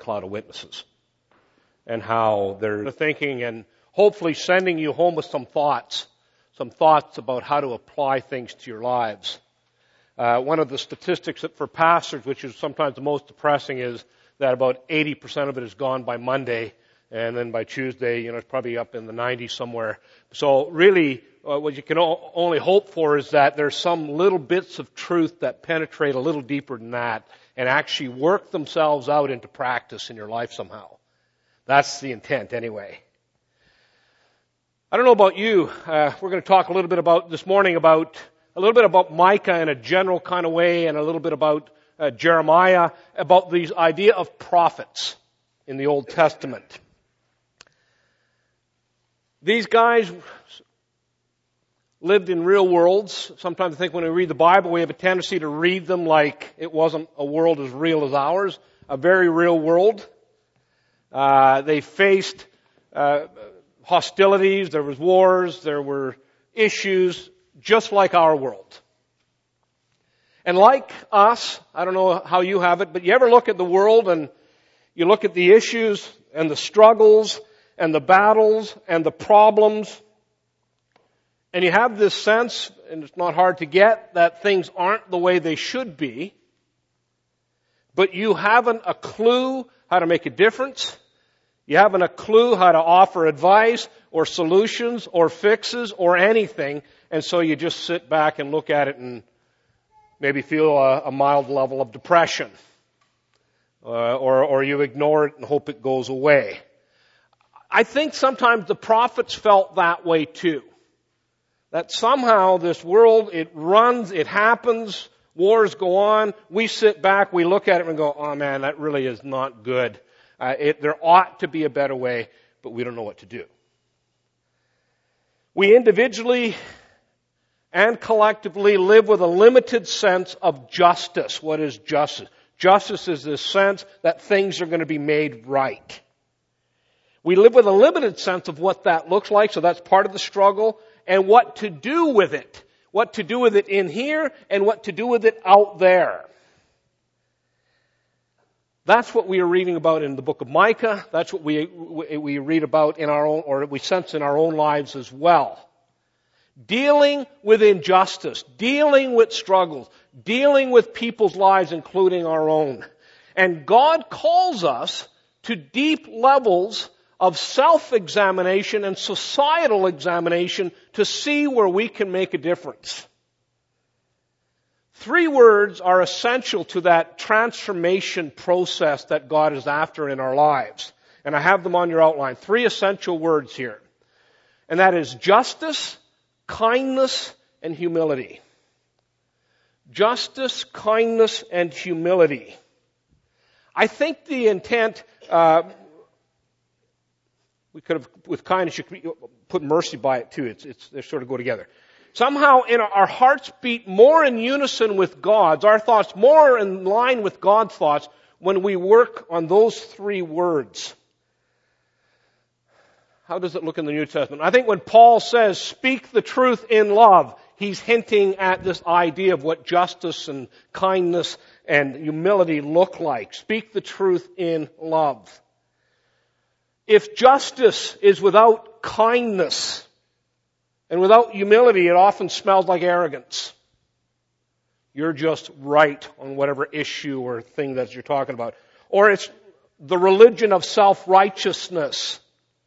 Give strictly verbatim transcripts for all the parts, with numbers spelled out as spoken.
cloud of witnesses. And how they're thinking and hopefully sending you home with some thoughts, some thoughts about how to apply things to your lives. Uh, one of the statistics that for pastors, which is sometimes the most depressing, is that about eighty percent of it is gone by Monday, and then by Tuesday, you know, it's probably up in the nineties somewhere. So really, uh, what you can o- only hope for is that there's some little bits of truth that penetrate a little deeper than that and actually work themselves out into practice in your life somehow. That's the intent anyway. I don't know about you. Uh, we're going to talk a little bit about this morning about a little bit about Micah in a general kind of way, and a little bit about uh, Jeremiah, about these idea of prophets in the Old Testament. These guys lived in real worlds. Sometimes I think when we read the Bible, we have a tendency to read them like it wasn't a world as real as ours, a very real world. Uh, they faced uh, hostilities, there was wars, there were issues, just like our world. And like us, I don't know how you have it, but you ever look at the world and you look at the issues and the struggles and the battles and the problems, and you have this sense, and it's not hard to get, that things aren't the way they should be, but you haven't a clue how to make a difference. You haven't a clue how to offer advice or solutions or fixes or anything, and so you just sit back and look at it and maybe feel a, a mild level of depression. Uh, or, or you ignore it and hope it goes away. I think sometimes the prophets felt that way too. That somehow this world, it runs, it happens, wars go on, we sit back, we look at it and go, oh man, that really is not good. Uh, it, there ought to be a better way, but we don't know what to do. We individually and collectively live with a limited sense of justice. What is justice? Justice is this sense that things are going to be made right. We live with a limited sense of what that looks like, so that's part of the struggle, and what to do with it. What to do with it in here, and what to do with it out there. That's what we are reading about in the book of Micah. That's what we, we read about in our own, or we sense in our own lives as well. Dealing with injustice, dealing with struggles, dealing with people's lives, including our own. And God calls us to deep levels of self-examination and societal examination to see where we can make a difference. Three words are essential to that transformation process that God is after in our lives. And I have them on your outline. Three essential words here. And that is justice, kindness, and humility. Justice, kindness, and humility. I think the intent, uh, we could have, with kindness, you could put mercy by it too. It's, it's, they sort of go together. Somehow in our, our hearts beat more in unison with God's, our thoughts more in line with God's thoughts when we work on those three words. How does it look in the New Testament? I think when Paul says, speak the truth in love, he's hinting at this idea of what justice and kindness and humility look like. Speak the truth in love. If justice is without kindness and without humility, it often smells like arrogance. You're just right on whatever issue or thing that you're talking about. Or it's the religion of self-righteousness.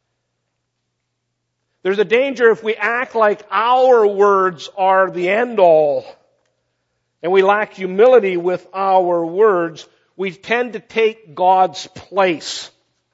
There's a danger if we act like our words are the end all and we lack humility with our words, we tend to take God's place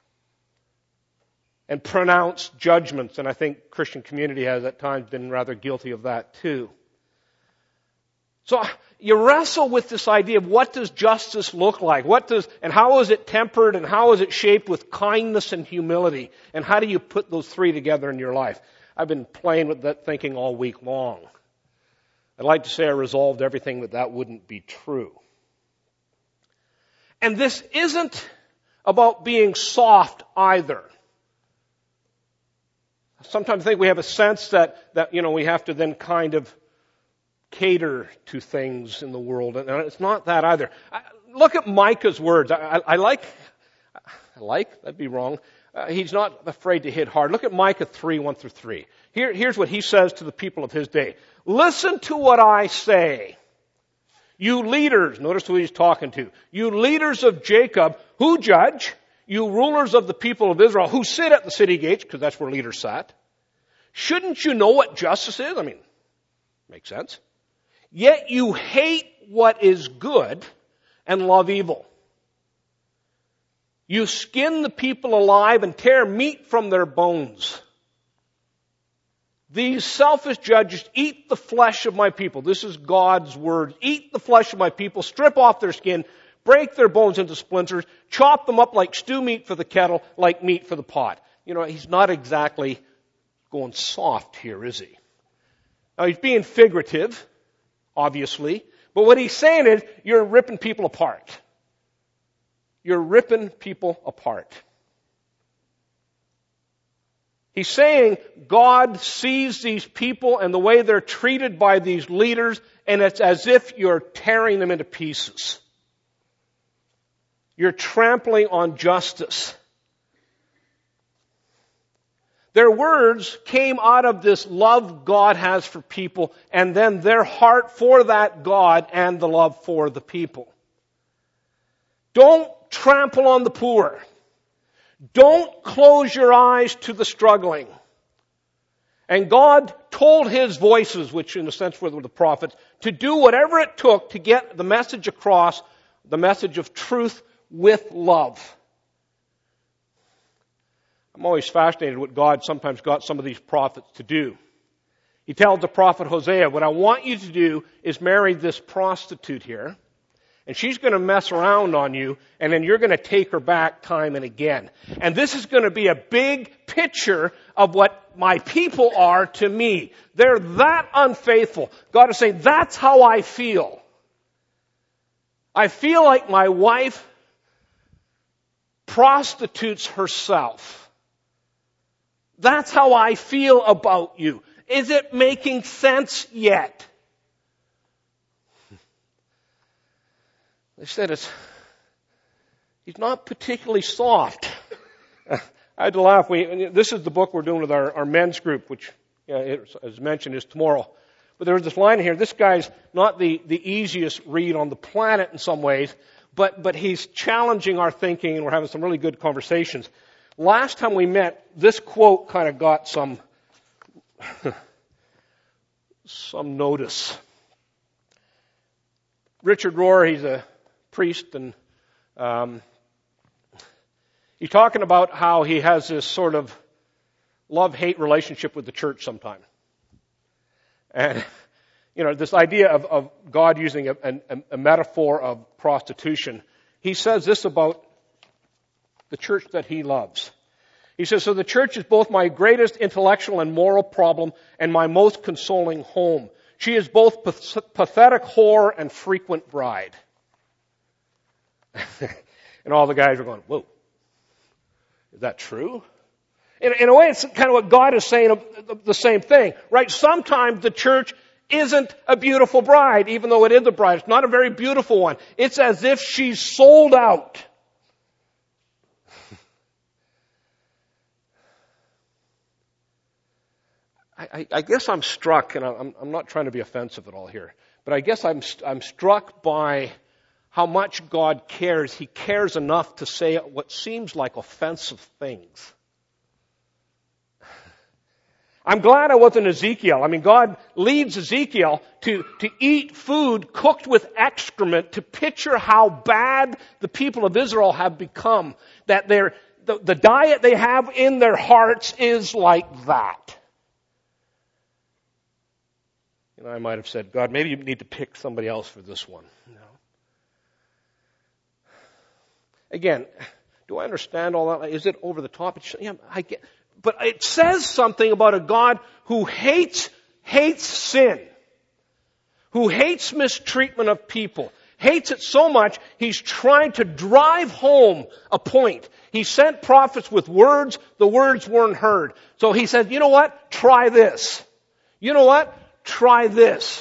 and pronounce judgments. And I think Christian community has at times been rather guilty of that too. So you wrestle with this idea of what does justice look like? What does, and how is it tempered and how is it shaped with kindness and humility? And how do you put those three together in your life? I've been playing with that thinking all week long. I'd like to say I resolved everything, but that wouldn't be true. And this isn't about being soft either. Sometimes I think we have a sense that, that, you know, we have to then kind of cater to things in the world. And it's not that either. I, look at Micah's words. I, I, I like, like, that'd be wrong. Uh, he's not afraid to hit hard. Look at Micah three, one through three. Here, here's what he says to the people of his day. Listen to what I say. You leaders, notice who he's talking to. You leaders of Jacob who judge, you rulers of the people of Israel who sit at the city gates, because that's where leaders sat. Shouldn't you know what justice is? I mean, makes sense. Yet you hate what is good and love evil. You skin the people alive and tear meat from their bones. These selfish judges eat the flesh of my people. This is God's word. Eat the flesh of my people, strip off their skin, break their bones into splinters, chop them up like stew meat for the kettle, like meat for the pot. You know, he's not exactly going soft here, is he? Now, he's being figurative, obviously, but what he's saying is, you're ripping people apart. You're ripping people apart. He's saying God sees these people and the way they're treated by these leaders, and it's as if you're tearing them into pieces. You're trampling on justice. Their words came out of this love God has for people, and then their heart for that God and the love for the people. Don't trample on the poor. Don't close your eyes to the struggling. And God told His voices, which in a sense were the prophets, to do whatever it took to get the message across, the message of truth with love. I'm always fascinated what God sometimes got some of these prophets to do. He tells the prophet Hosea, what I want you to do is marry this prostitute here, and she's going to mess around on you, and then you're going to take her back time and again. And this is going to be a big picture of what my people are to me. They're that unfaithful. God is saying, that's how I feel. I feel like my wife prostitutes herself. That's how I feel about you. Is it making sense yet? They said it's, he's not particularly soft. I had to laugh. We, this is the book we're doing with our, our men's group, which, you know, it, as mentioned, is tomorrow. But there's this line here. This guy's not the, the easiest read on the planet in some ways, but, but he's challenging our thinking, and we're having some really good conversations. Last time we met, this quote kind of got some, some notice. Richard Rohr, he's a priest, and um, he's talking about how he has this sort of love-hate relationship with the church sometime. And, you know, this idea of, of God using a, a, a metaphor of prostitution. He says this about the church that he loves. He says, so the church is both my greatest intellectual and moral problem and my most consoling home. She is both pathetic whore and frequent bride. And all the guys are going, whoa, is that true? In, in a way, it's kind of what God is saying, the same thing, right? Sometimes the church isn't a beautiful bride, even though it is a bride. It's not a very beautiful one. It's as if she's sold out. I, I guess I'm struck, and I'm, I'm not trying to be offensive at all here, but I guess I'm, I'm struck by how much God cares. He cares enough to say what seems like offensive things. I'm glad I wasn't Ezekiel. I mean, God leads Ezekiel to, to eat food cooked with excrement to picture how bad the people of Israel have become. That they're, the, the diet they have in their hearts is like that. You know, I might have said, God, maybe you need to pick somebody else for this one. You know? Again, do I understand all that? Is it over the top? It's, yeah, I get, but it says something about a God who hates, hates sin, who hates mistreatment of people, hates it so much, he's trying to drive home a point. He sent prophets with words, the words weren't heard. So he said, you know what? Try this. You know what? Try this.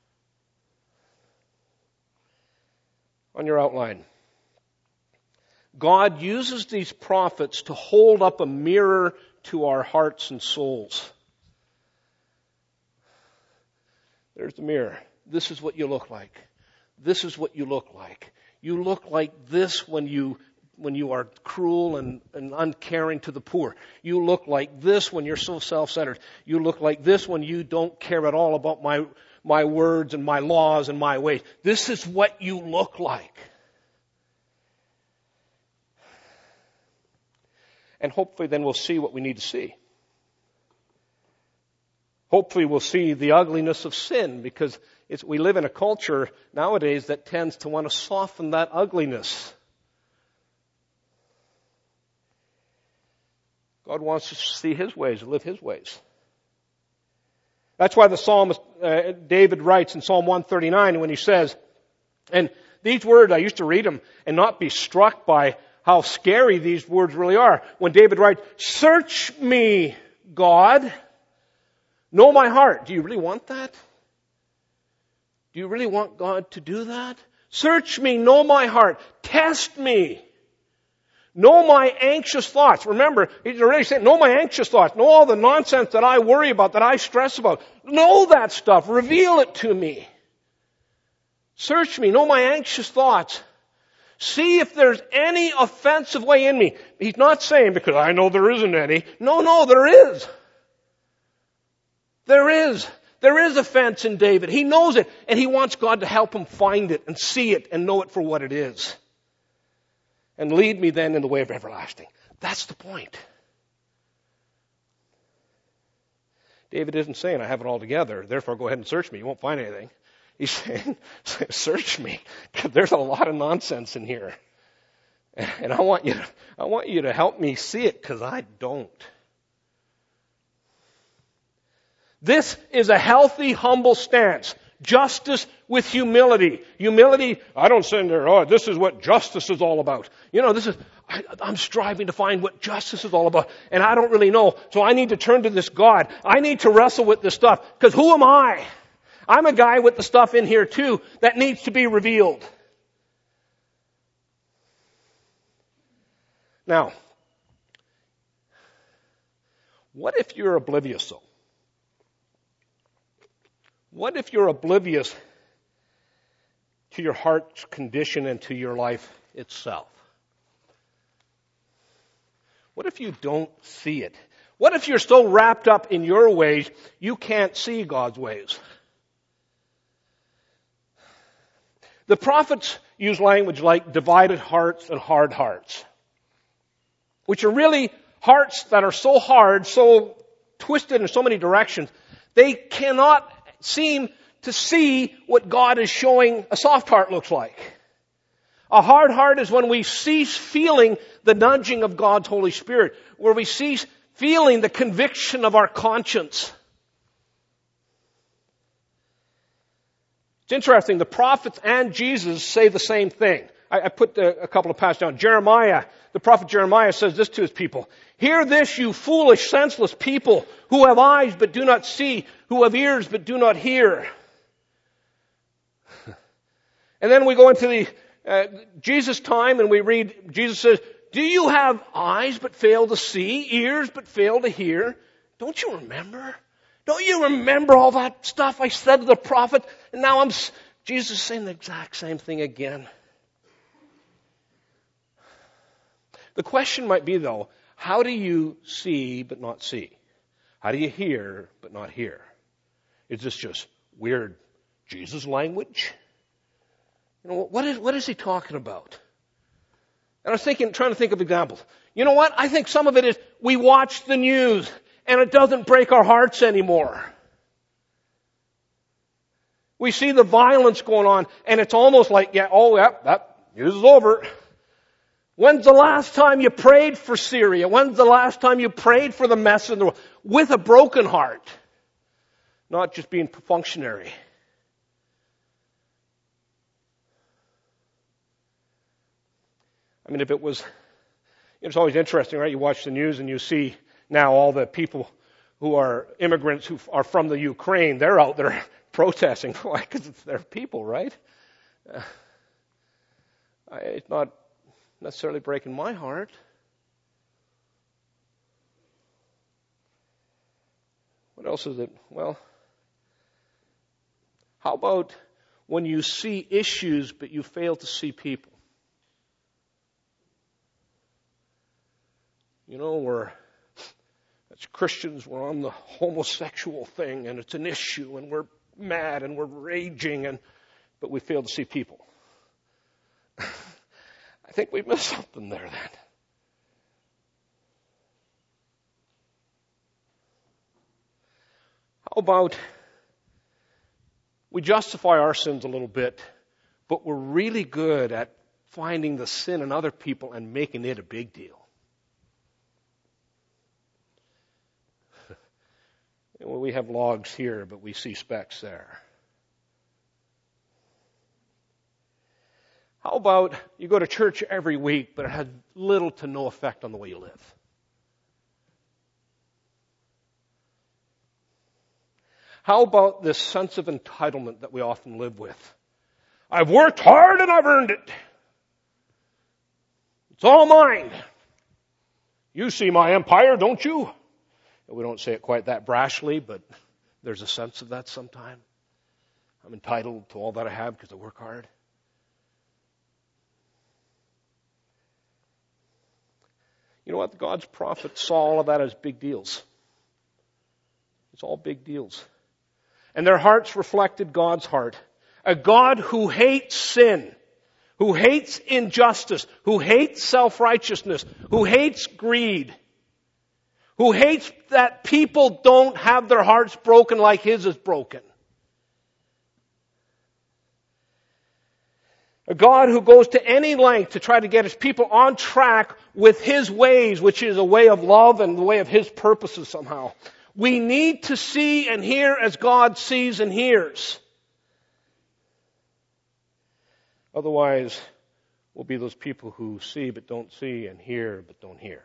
On your outline. God uses these prophets to hold up a mirror to our hearts and souls. There's the mirror. This is what you look like. This is what you look like. You look like this when you when you are cruel and, and uncaring to the poor. You look like this when you're so self-centered. You look like this when you don't care at all about my my words and my laws and my ways. This is what you look like. And hopefully then we'll see what we need to see. Hopefully we'll see the ugliness of sin, because it's, we live in a culture nowadays that tends to want to soften that ugliness. God wants us to see His ways and live His ways. That's why the psalmist, uh, David writes in Psalm one thirty-nine when he says, and these words, I used to read them and not be struck by how scary these words really are. When David writes, "Search me, God. Know my heart." Do you really want that? Do you really want God to do that? Search me, know my heart. Test me. Know my anxious thoughts. Remember, he's already saying, know my anxious thoughts. Know all the nonsense that I worry about, that I stress about. Know that stuff. Reveal it to me. Search me, know my anxious thoughts. See if there's any offensive way in me. He's not saying, because I know there isn't any. No, no, there is. There is. There is offense in David. He knows it, and he wants God to help him find it and see it and know it for what it is. And lead me then in the way of everlasting. That's the point. David isn't saying, I have it all together, therefore go ahead and search me. You won't find anything. He's saying, search me, because there's a lot of nonsense in here. And I want you to, I want you to help me see it, because I don't. This is a healthy, humble stance. Justice with humility. Humility, I don't sit there, oh, this is what justice is all about. You know, this is, I, I'm striving to find what justice is all about, and I don't really know, so I need to turn to this God. I need to wrestle with this stuff, because who am I? I'm a guy with the stuff in here too that needs to be revealed. Now, what if you're oblivious though? What if you're oblivious to your heart's condition and to your life itself? What if you don't see it? What if you're so wrapped up in your ways, you can't see God's ways? The prophets use language like divided hearts and hard hearts, which are really hearts that are so hard, so twisted in so many directions, they cannot seem to see what God is showing a soft heart looks like. A hard heart is when we cease feeling the nudging of God's Holy Spirit, where we cease feeling the conviction of our conscience. It's interesting, the prophets and Jesus say the same thing. I, I put the, a couple of passages down. Jeremiah, the prophet Jeremiah says this to his people. Hear this, you foolish, senseless people, who have eyes but do not see, who have ears but do not hear. And then we go into the uh, Jesus time and we read, Jesus says, do you have eyes but fail to see, ears but fail to hear? Don't you remember? Don't you remember all that stuff I said to the prophet? And now I'm, Jesus is saying the exact same thing again. The question might be though, how do you see but not see? How do you hear but not hear? Is this just weird Jesus language? You know, what is, what is he talking about? And I was thinking, trying to think of examples. You know what? I think some of it is we watch the news and it doesn't break our hearts anymore. We see the violence going on and it's almost like, yeah, oh, yeah, that news is over. When's the last time you prayed for Syria? When's the last time you prayed for the mess in the world? With a broken heart. Not just being functionary. I mean, if it was, it's always interesting, right? You watch the news and you see now all the people who are immigrants who are from the Ukraine, they're out there protesting. Why? Because it's their people, right? Uh, it's not necessarily breaking my heart. What else is it? Well, how about when you see issues but you fail to see people? You know, we're, as Christians, we're on the homosexual thing and it's an issue and we're mad and we're raging, and but we fail to see people. I think we missed something there then. How about we justify our sins a little bit, but we're really good at finding the sin in other people and making it a big deal. Well, we have logs here, but we see specks there. How about you go to church every week, but it has little to no effect on the way you live? How about this sense of entitlement that we often live with? I've worked hard and I've earned it. It's all mine. You see my empire, don't you? And we don't say it quite that brashly, but there's a sense of that sometime. I'm entitled to all that I have because I work hard. You know what? God's prophet saw all of that as big deals. It's all big deals. And their hearts reflected God's heart. A God who hates sin, who hates injustice, who hates self-righteousness, who hates greed, who hates that people don't have their hearts broken like His is broken. A God who goes to any length to try to get His people on track with His ways, which is a way of love and the way of His purposes somehow. We need to see and hear as God sees and hears. Otherwise, we'll be those people who see but don't see and hear but don't hear.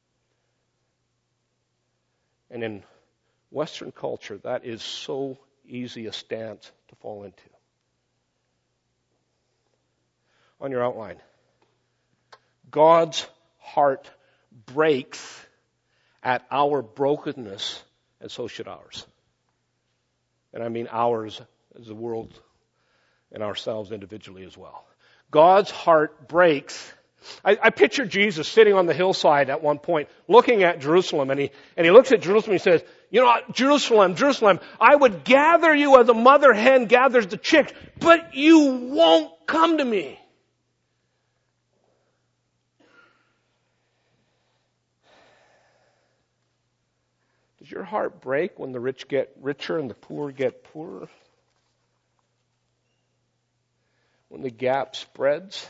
And in Western culture, that is so easy a stance to fall into. On your outline, God's heart breaks at our brokenness, and so should ours. And I mean ours as the world and ourselves individually as well. God's heart breaks. I, I picture Jesus sitting on the hillside at one point, looking at Jerusalem, and he, and he looks at Jerusalem and he says, you know, Jerusalem, Jerusalem, I would gather you as a mother hen gathers the chicks, but you won't come to me. Does your heart break when the rich get richer and the poor get poorer? When the gap spreads?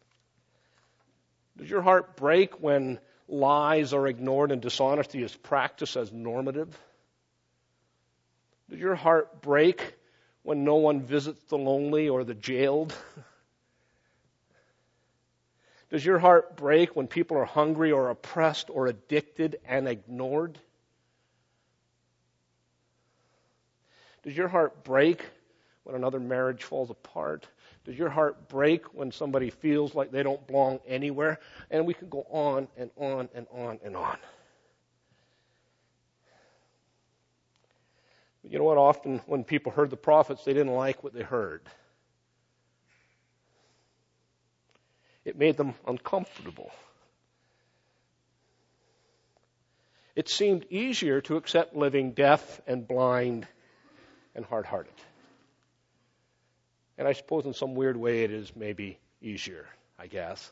Does your heart break when lies are ignored and dishonesty is practiced as normative? Does your heart break when no one visits the lonely or the jailed? Does your heart break when people are hungry or oppressed or addicted and ignored? Does your heart break when another marriage falls apart? Does your heart break when somebody feels like they don't belong anywhere? And we can go on and on and on and on. But you know what? Often when people heard the prophets, they didn't like what they heard. It made them uncomfortable. It seemed easier to accept living deaf and blind and hard-hearted. And I suppose in some weird way it is maybe easier, I guess.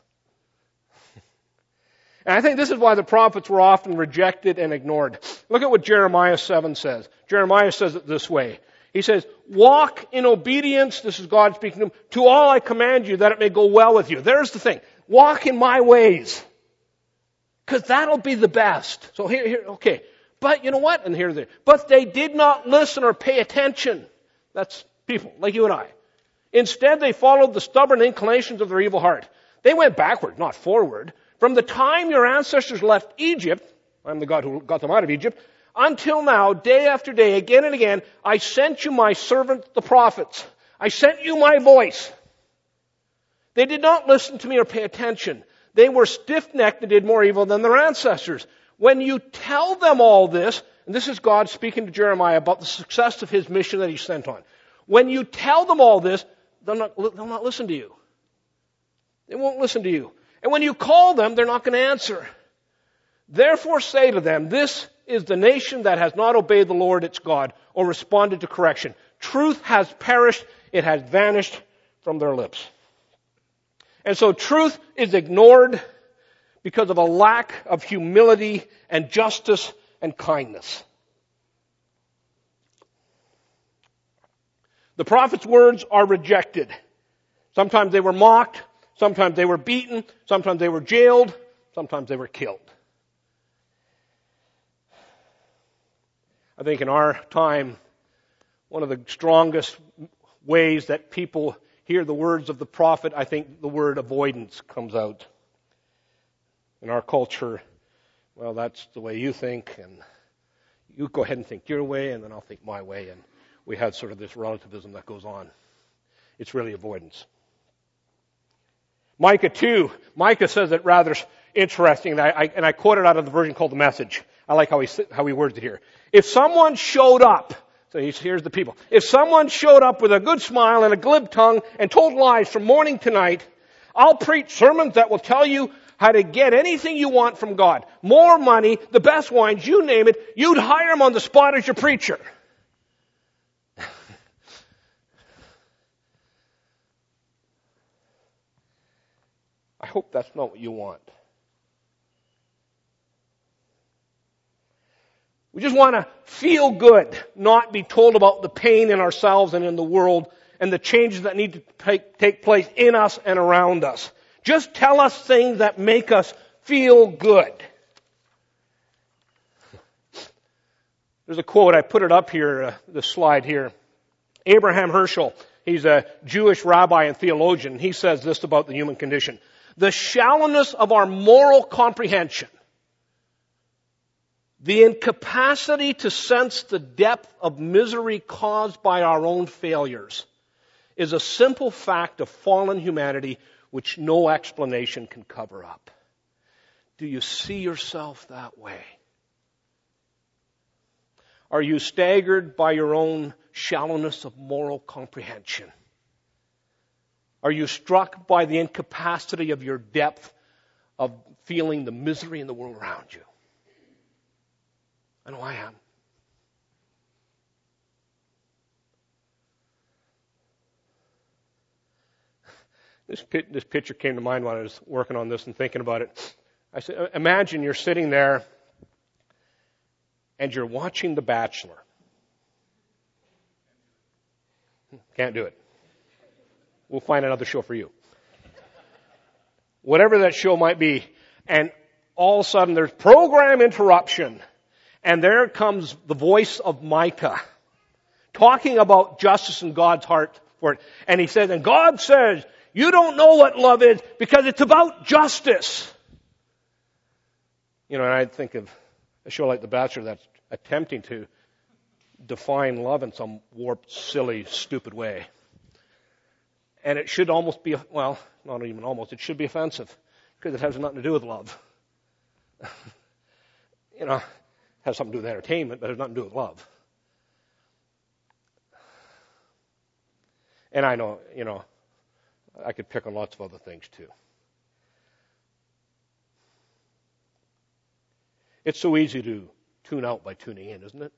And I think this is why the prophets were often rejected and ignored. Look at what Jeremiah seven says. Jeremiah says it this way. He says, walk in obedience, this is God speaking to him, to all I command you, that it may go well with you. There's the thing. Walk in my ways. Because that'll be the best. So here, here, okay. But you know what? And here they But they did not listen or pay attention. That's people like you and I. Instead, they followed the stubborn inclinations of their evil heart. They went backward, not forward. From the time your ancestors left Egypt, I'm the God who got them out of Egypt, until now, day after day, again and again, I sent you my servants, the prophets. I sent you my voice. They did not listen to me or pay attention. They were stiff-necked and did more evil than their ancestors. When you tell them all this, and this is God speaking to Jeremiah about the success of his mission that he sent on. When you tell them all this, they'll not, they'll not listen to you. They won't listen to you. And when you call them, they're not going to answer. Therefore say to them, this is the nation that has not obeyed the Lord its God or responded to correction. Truth has perished. It has vanished from their lips. And so truth is ignored because of a lack of humility and justice and kindness. The prophet's words are rejected. Sometimes they were mocked. Sometimes they were beaten. Sometimes they were jailed. Sometimes they were killed. I think in our time, one of the strongest ways that people hear the words of the prophet, I think the word avoidance comes out. In our culture, well, that's the way you think, and you go ahead and think your way, and then I'll think my way, and we have sort of this relativism that goes on. It's really avoidance. Micah two, Micah says it rather interesting, and I, I, and I quote it out of the version called The Message. I like how he, how he words it here. If someone showed up, so here's the people. If someone showed up with a good smile and a glib tongue and told lies from morning to night, I'll preach sermons that will tell you how to get anything you want from God. More money, the best wines, you name it. You'd hire him on the spot as your preacher. I hope that's not what you want. We just want to feel good, not be told about the pain in ourselves and in the world and the changes that need to take, take place in us and around us. Just tell us things that make us feel good. There's a quote, I put it up here, uh, the slide here. Abraham Herschel, he's a Jewish rabbi and theologian. He says this about the human condition. The shallowness of our moral comprehension, the incapacity to sense the depth of misery caused by our own failures, is a simple fact of fallen humanity which no explanation can cover up. Do you see yourself that way? Are you staggered by your own shallowness of moral comprehension? Are you struck by the incapacity of your depth of feeling the misery in the world around you? I know I am. This, this picture came to mind when I was working on this and thinking about it. I said, imagine you're sitting there and you're watching The Bachelor. Can't do it. We'll find another show for you. Whatever that show might be. And all of a sudden there's program interruption. And there comes the voice of Micah talking about justice in God's heart for it. And he says, and God says, you don't know what love is because it's about justice. You know, and I think of a show like The Bachelor that's attempting to define love in some warped, silly, stupid way. And it should almost be, well, not even almost, it should be offensive because it has nothing to do with love. You know, it has something to do with entertainment, but it has nothing to do with love. And I know, you know, I could pick on lots of other things too. It's so easy to tune out by tuning in, isn't it?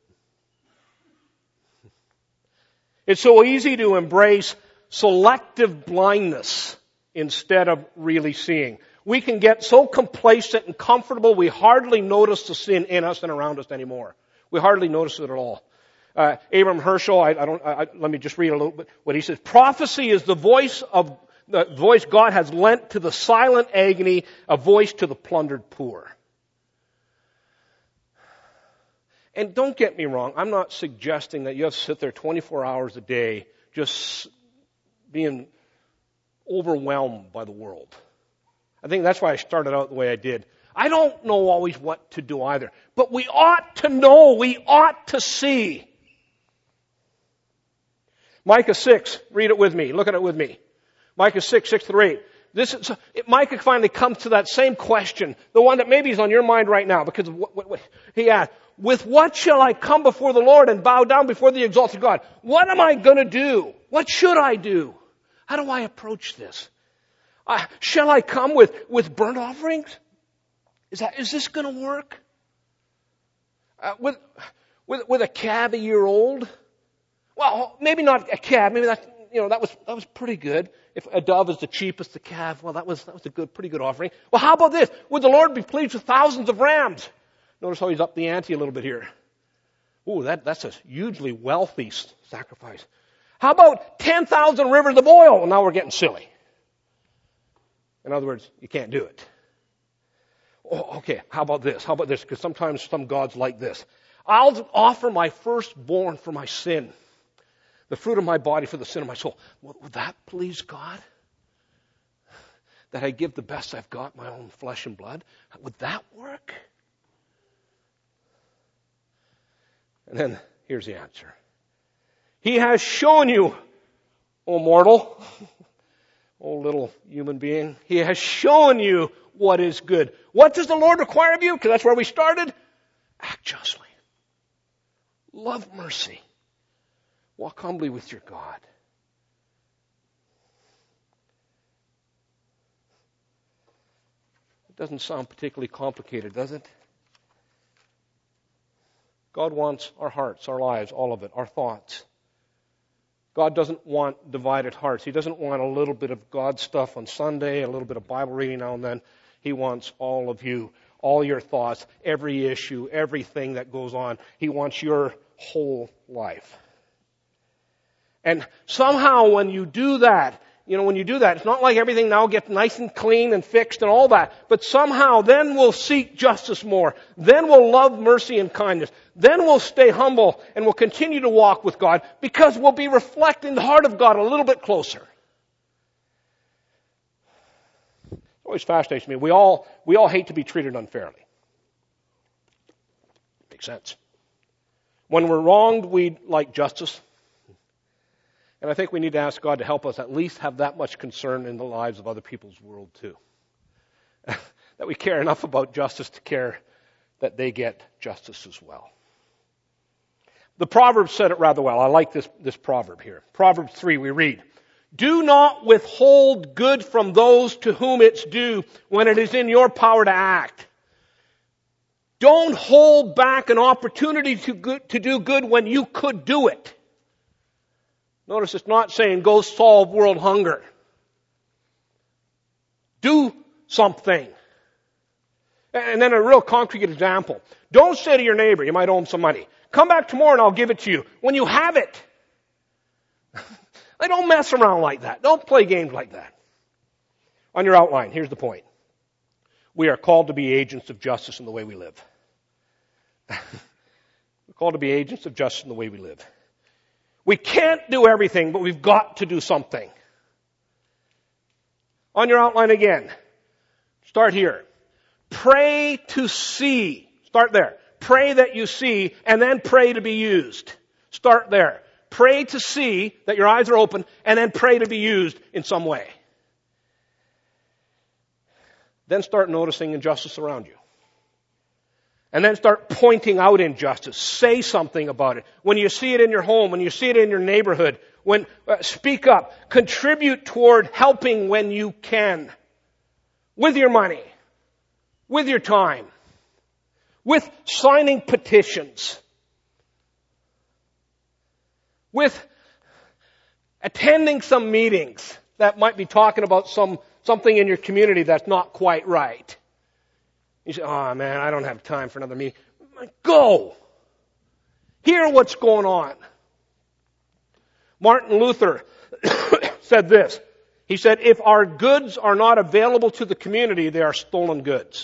It's so easy to embrace selective blindness instead of really seeing. We can get so complacent and comfortable we hardly notice the sin in us and around us anymore. We hardly notice it at all. Uh, Abraham Herschel, I, I don't. I, let me just read a little bit what he says. Prophecy is the voice of the voice God has lent to the silent agony, a voice to the plundered poor. And don't get me wrong, I'm not suggesting that you have to sit there twenty-four hours a day just being overwhelmed by the world. I think that's why I started out the way I did. I don't know always what to do either. But we ought to know, we ought to see. Micah six, read it with me, look at it with me. Micah six, six through eight. This is, it, Micah finally comes to that same question, the one that maybe is on your mind right now, because what, what, what, he asked, with what shall I come before the Lord and bow down before the exalted God? What am I going to do? What should I do? How do I approach this? Uh, shall I come with, with burnt offerings? Is that, is this going to work? Uh, with, with, with a calf a year old? Well, maybe not a calf. Maybe that, you know, that was, that was pretty good. If a dove is the cheapest, the calf, well, that was, that was a good, pretty good offering. Well, how about this? Would the Lord be pleased with thousands of rams? Notice how he's up the ante a little bit here. Ooh, that, that's a hugely wealthy sacrifice. How about ten thousand rivers of oil? Well, now we're getting silly. In other words, you can't do it. Oh, okay, how about this? How about this? Because sometimes some gods like this. I'll offer my firstborn for my sin, the fruit of my body for the sin of my soul. Would that please God? That I give the best I've got, my own flesh and blood? Would that work? And then here's the answer. He has shown you, O mortal, O little human being, He has shown you what is good. What does the Lord require of you? Because that's where we started. Act justly. Love mercy. Walk humbly with your God. It doesn't sound particularly complicated, does it? God wants our hearts, our lives, all of it, our thoughts. God doesn't want divided hearts. He doesn't want a little bit of God stuff on Sunday, a little bit of Bible reading now and then. He wants all of you, all your thoughts, every issue, everything that goes on. He wants your whole life. And somehow when you do that, you know, when you do that, it's not like everything now gets nice and clean and fixed and all that. But somehow then we'll seek justice more. Then we'll love mercy and kindness. Then we'll stay humble and we'll continue to walk with God because we'll be reflecting the heart of God a little bit closer. It always fascinates me. We all, we all hate to be treated unfairly. Makes sense. When we're wronged, we like justice. And I think we need to ask God to help us at least have that much concern in the lives of other people's world too. That we care enough about justice to care that they get justice as well. The Proverbs said it rather well. I like this, this proverb here. Proverbs three, we read, do not withhold good from those to whom it's due when it is in your power to act. Don't hold back an opportunity to, good, to do good when you could do it. Notice it's not saying go solve world hunger. Do something. And then a real concrete example. Don't say to your neighbor, you might owe him some money, come back tomorrow and I'll give it to you. When you have it. Don't mess around like that. Don't play games like that. On your outline, here's the point. We are called to be agents of justice in the way we live. We're called to be agents of justice in the way we live. We can't do everything, but we've got to do something. On your outline again, start here. Pray to see. Start there. Pray that you see, and then pray to be used. Start there. Pray to see that your eyes are open, and then pray to be used in some way. Then start noticing injustice around you. And then start pointing out injustice. Say something about it. When you see it in your home, when you see it in your neighborhood, when uh, speak up. Contribute toward helping when you can. With your money. With your time. With signing petitions. With attending some meetings that might be talking about some something in your community that's not quite right. You say, oh man, I don't have time for another meeting. Go! Hear what's going on. Martin Luther said this. He said, if our goods are not available to the community, they are stolen goods.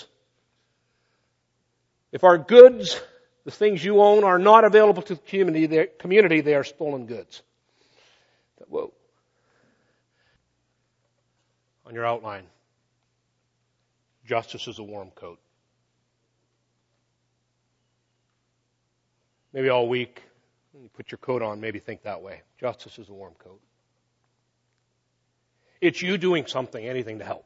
If our goods, the things you own, are not available to the community, they, community, they are stolen goods. Whoa. On your outline, justice is a warm coat. Maybe all week, when you put your coat on, maybe think that way. Justice is a warm coat. It's you doing something, anything to help.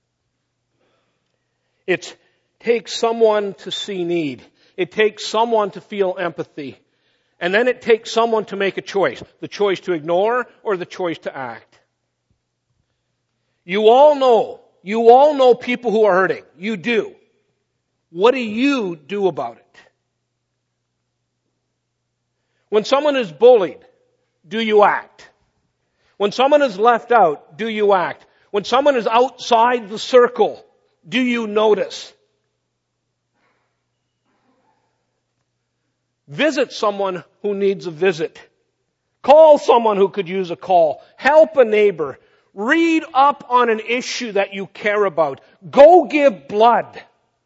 It takes someone to see need. It takes someone to feel empathy. And then it takes someone to make a choice. The choice to ignore or the choice to act. You all know, you all know people who are hurting. You do. What do you do about it? When someone is bullied, do you act? When someone is left out, do you act? When someone is outside the circle, do you notice? Visit someone who needs a visit. Call someone who could use a call. Help a neighbor. Read up on an issue that you care about. Go give blood.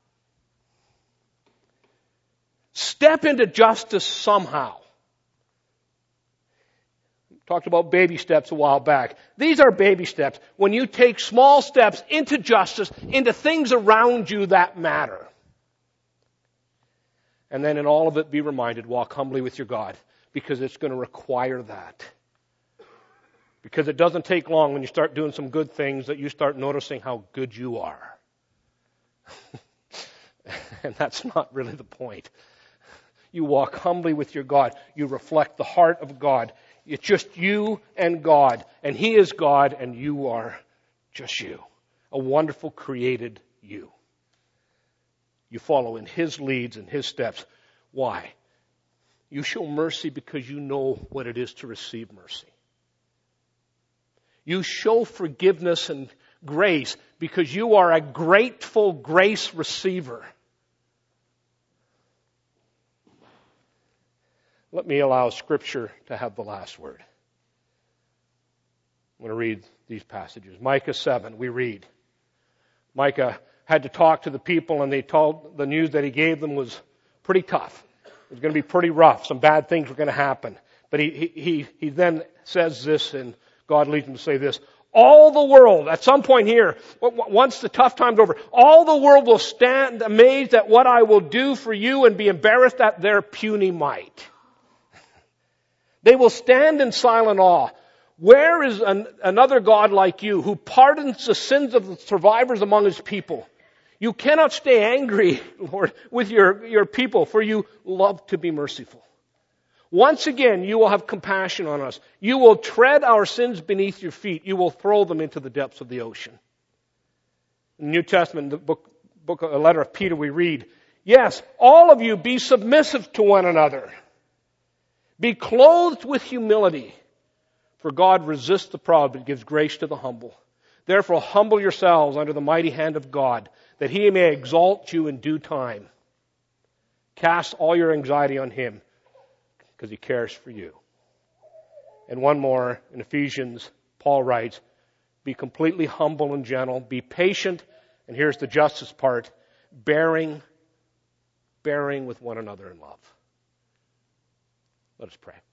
Step into justice somehow. Talked about baby steps a while back. These are baby steps. When you take small steps into justice, into things around you that matter. And then in all of it, be reminded, walk humbly with your God, because it's going to require that. Because it doesn't take long when you start doing some good things that you start noticing how good you are. And that's not really the point. You walk humbly with your God. You reflect the heart of God. It's just you and God. And He is God and you are just you. A wonderful created you. You follow in His leads and His steps. Why? You show mercy because you know what it is to receive mercy. You show forgiveness and grace because you are a grateful grace receiver. Let me allow Scripture to have the last word. I'm going to read these passages. Micah seven, we read. Micah had to talk to the people, and they told the news that he gave them was pretty tough. It was going to be pretty rough. Some bad things were going to happen. But he, he, he then says this, and God leads him to say this. All the world, at some point here, once the tough time's over, all the world will stand amazed at what I will do for you and be embarrassed at their puny might. They will stand in silent awe. Where is an, another God like you who pardons the sins of the survivors among His people? You cannot stay angry, Lord, with your, your people, for you love to be merciful. Once again, you will have compassion on us. You will tread our sins beneath your feet. You will throw them into the depths of the ocean. In the New Testament, the book, book, a letter of Peter, we read, yes, all of you be submissive to one another. Be clothed with humility, for God resists the proud but gives grace to the humble. Therefore humble yourselves under the mighty hand of God, that He may exalt you in due time. Cast all your anxiety on Him, because He cares for you. And one more, in Ephesians, Paul writes, be completely humble and gentle, be patient, and here's the justice part, bearing, bearing with one another in love. Let us pray.